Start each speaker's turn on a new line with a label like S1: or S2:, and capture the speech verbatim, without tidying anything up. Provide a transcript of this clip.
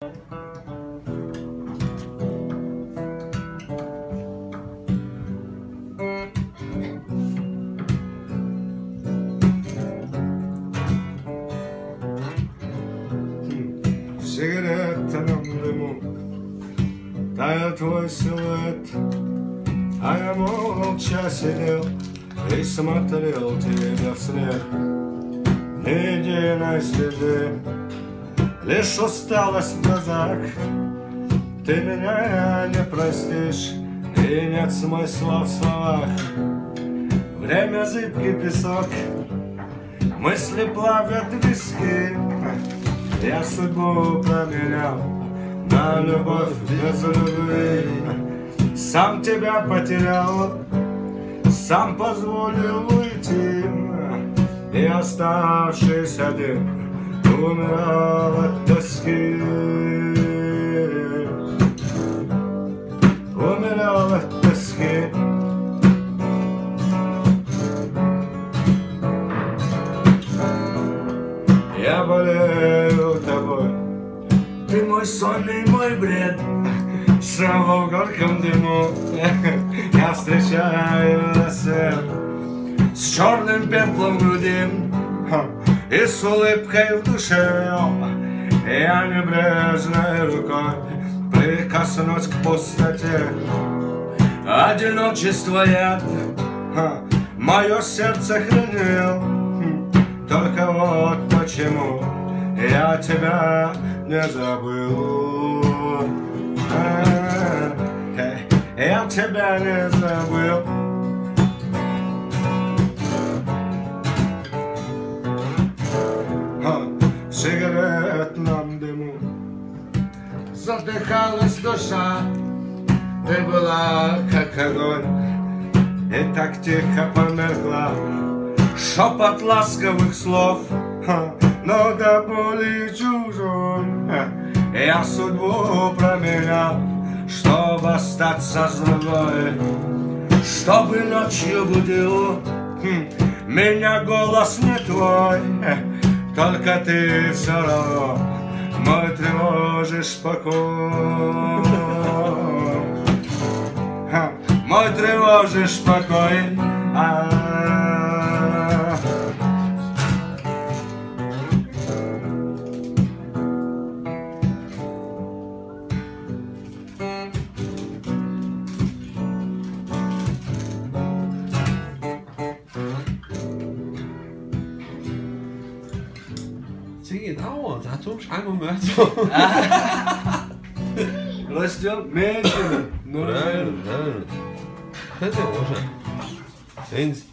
S1: Сигаретном дыму тает твой силуэт, а я молча сидел и смотрел тебе вслед. Ни единой слезы, лишь усталость в глазах. Ты меня не простишь, и нет смысла в словах. Время зыбкий песок, мысли плавят виски. Я судьбу променял на любовь без любви. Сам тебя потерял, сам позволил уйти, и оставшись один умирал от тоски. Умирал от тоски. Я болею тобой, ты мой сон и мой бред. Снова в горьком дыму я встречаю рассвет с черным пеплом в груди и с улыбкой в душе. Я небрежной рукой прикоснусь к пустоте. Одиночество яд мое сердце хранил. Только вот почему я тебя не забыл. Я тебя не забыл. В сигаретном дыму задыхалась душа. Ты была как огонь и так тихо померкла. Шепот ласковых слов, но до боли чужой. Я судьбу променял, чтобы остаться с другой. Чтобы ночью будил меня голос не твой. Только ты все равно мой тревожишь покой. Мой тревожишь покой.
S2: Sing auch, da hat so scheinbar Mörder.
S1: Растет медленно, но верно.
S2: Это уже.